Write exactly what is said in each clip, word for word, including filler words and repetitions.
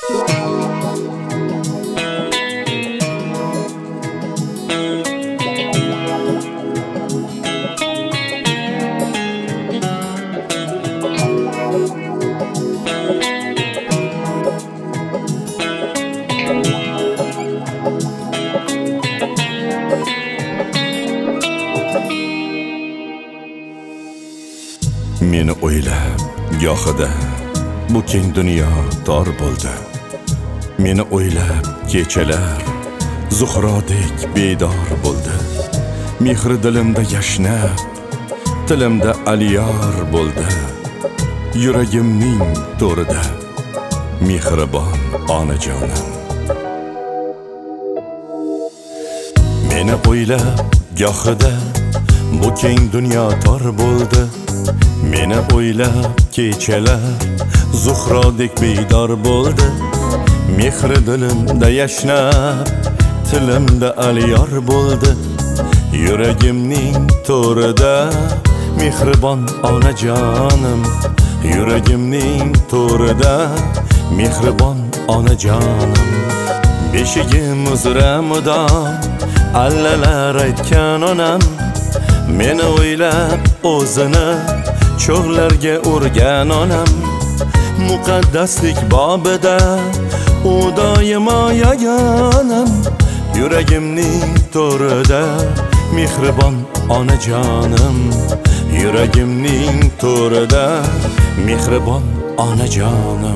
Meni o'ylab gohida bu keng dunyo tor bo'ldi. Meni o'ylab kechalar zuhrodek bedor bo'ldi. Mehri dilimda yashnab, tilimda aliyor bo'ldi. Yuragimning to'rida mehribon onajonim. Meni o'ylab gohida bu keng dunyo tor bo'ldi. Meni o'ylab kechalar zuhrodek bedor bo'ldi. Mehri dilimda yashnab, tilimda aliyor bo'ldi. Yuragimning to'rida mehribon onajonim. Yuragimning to'rida mehribon onajonim. Beshigim uzra mudom allalar aytgan onam. Meni o'ylab o'zini cho'g'larga urgan onam. Muqaddaslik bobida u doimo yagonam. Yuragimning to'rida mehribon onajonim. Yuragimning to'rida mehribon onajonim.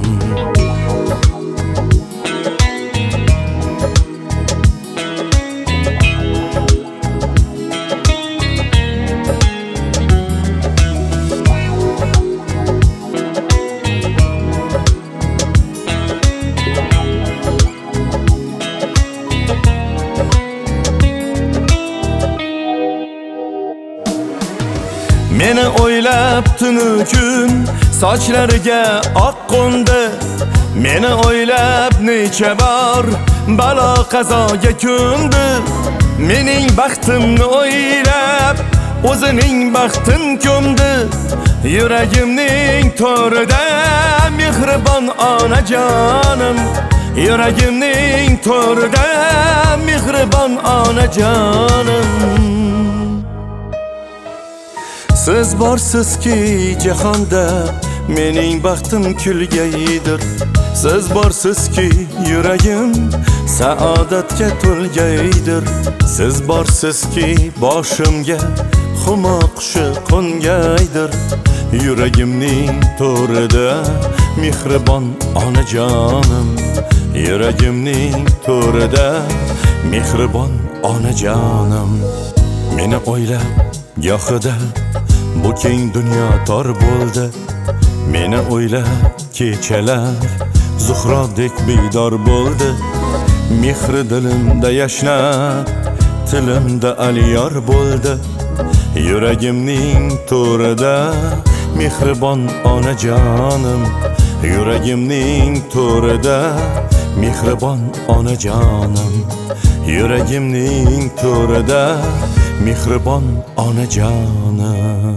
Meni o'ylab tunu kun sochlariga oq qo'ndi. Meni o'ylab necha bor balo qazoga ko'ndi. Mening baxtimni o'ylab o'zining baxtin ko'mdi. Yuragimning to'rida mehribon onajonim. Yuragimning to'rida mehribon onajonim. Siz borsizki jahonda mening baxtim kulgaydir. Siz borsizki yuragim saodatga to'lgaydir. Siz borsizki boshimga humo qushi qo'ngaydir. Yuragimning to'rida mehribon onajonim. Yuragimning to'rida mehribon onajonim. Meni o'ylab gohida bu keng dunyo tor bo'ldi. Meni o'ylab kechalar zuhrodek bedor bo'ldi. Mehri dilimda yashnab, tilimda aliyor bo'ldi. Yuragimning to'rida mehribon onajonim. Yuragimning to'rida mehribon onajonim. Yuragimning to'rida mehribon onajonim.